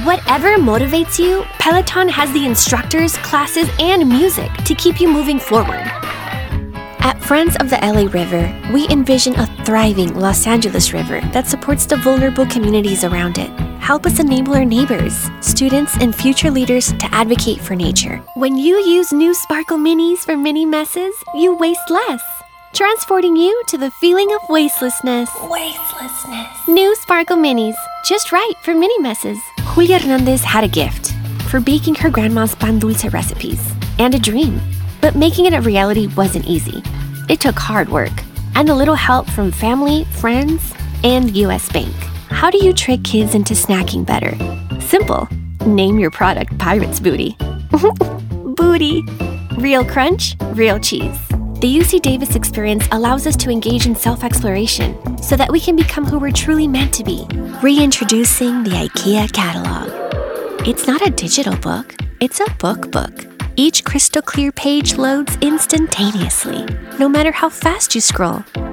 Whatever motivates you, Peloton has the instructors, classes, and music to keep you moving forward. At Friends of the LA River, we envision a thriving Los Angeles River that supports the vulnerable communities around it. Help us enable our neighbors, students, and future leaders to advocate for nature. When you use new Sparkle Minis for mini messes, you waste less, transporting you to the feeling of wastelessness. New Sparkle Minis, just right for mini messes. Julia Hernandez had a gift for baking her grandma's pan dulce recipes and a dream. But making it a reality wasn't easy. It took hard work and a little help from family, friends, and US Bank. How do you trick kids into snacking better? Simple. Name your product Pirate's Booty. Booty. Real crunch, real cheese. The UC Davis experience allows us to engage in self-exploration so that we can become who we're truly meant to be. Reintroducing the IKEA catalog. It's not a digital book, it's a book. Each crystal clear page loads instantaneously, no matter how fast you scroll.